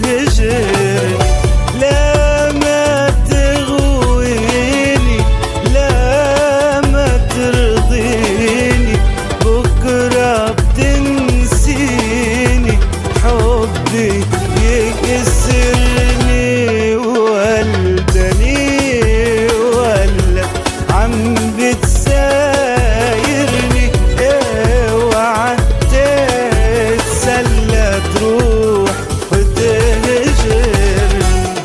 تهجرني. لا ما تغويني، لا ما ترضيني، بكرة بتنسيني، حبي يكسرني. والدني ولا عم بتسايرني، اوعى تتسلى تروح وتهجرني.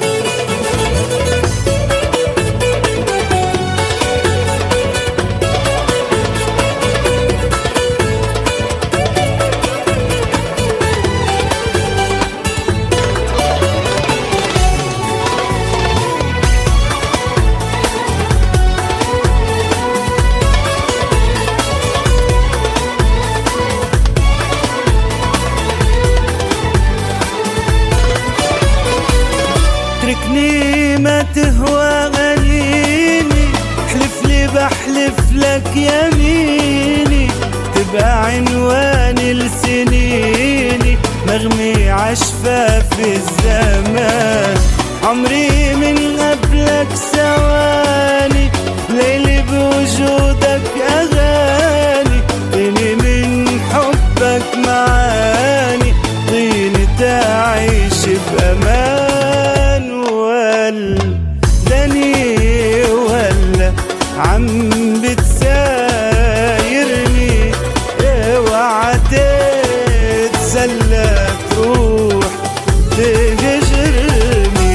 اتركني ما تهوى غنيني، احلف لي بحلف لك يميني، تبقى عنواني لسنيني، نغمي عشفة في الزمان. عمري من قبلك ثواني، ليلي بوجودك أغاني، طيني من حبك معاني، طيني تعيش بأمان. دني ولا عم بتسايرني، اوعى تتسلى تروح تهجرني.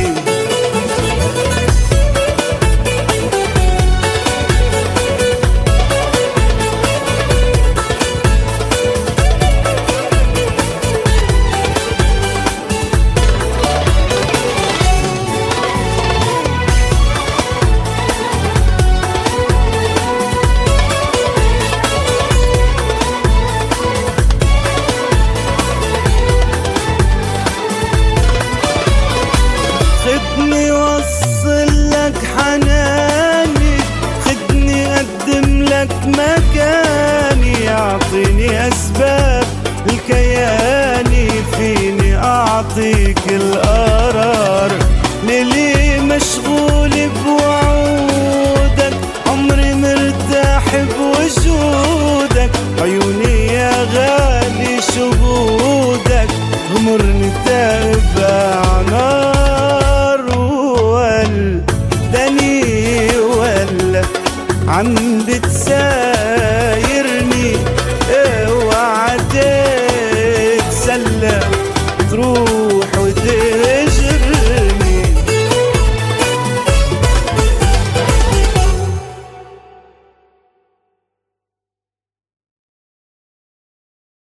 خدني وصل لك حناني، خدني قدم لك مكاني، اعطيني اسباب الكياني، فيني اعطيك القرار. ليلي مشغول بوعودك، عمري مرتاح بوجودك، عيوني يا غالي شهودك، غمرني تابع نار. دني ولا عم بتسايرني،